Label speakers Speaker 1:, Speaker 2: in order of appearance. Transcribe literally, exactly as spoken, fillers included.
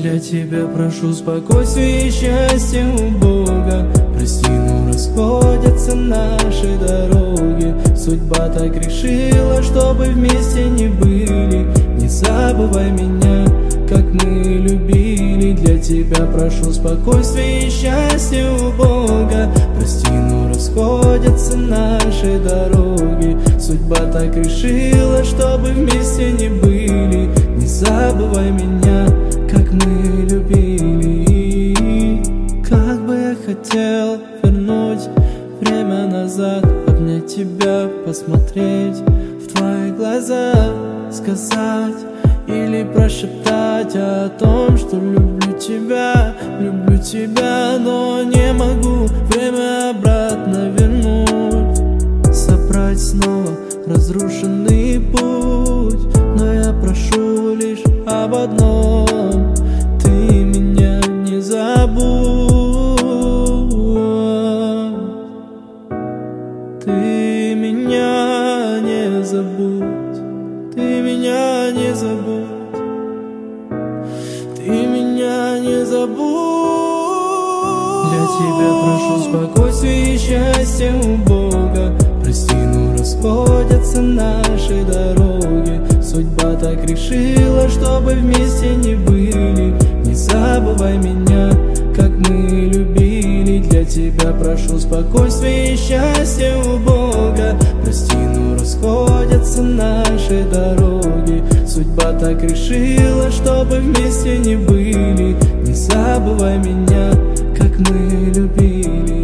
Speaker 1: Для тебя прошу спокойствия и счастья у Бога. Прости, но расходятся наши дороги. Судьба так решила, чтобы вместе не были. Не забывай меня, как мы любили. Для тебя прошу спокойствия и счастья у Бога. Прости, но расходятся наши дороги. Судьба так решила, чтобы вместе не были. Не забывай меня, как мы любили. Как бы я хотел вернуть время назад, обнять тебя, посмотреть в твои глаза, сказать или прошептать о том, что люблю тебя, люблю тебя, но не могу время обратно вернуть, собрать снова разрушенный путь. Но я прошу лишь об одном: ты меня не забудь, ты меня не забудь, ты меня не забудь, ты меня не забудь. Для тебя прошу спокойствия и счастья у Бога. Прости, но расходятся наши дороги. Судьба так решила, чтобы вместе не были. Не забывай меня, как мы любили. Для тебя прошу спокойствия и счастья у Бога. Прости, но расходятся наши дороги. Судьба так решила, чтобы вместе не были. Не забывай меня, как мы любили.